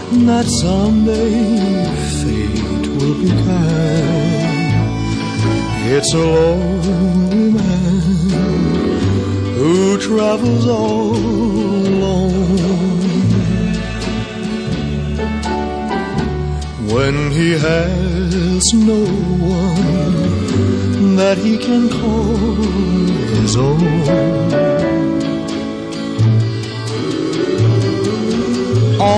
that someday fate will be kind. It's a lonely man who travels all alone. When he has no one that he can call his own.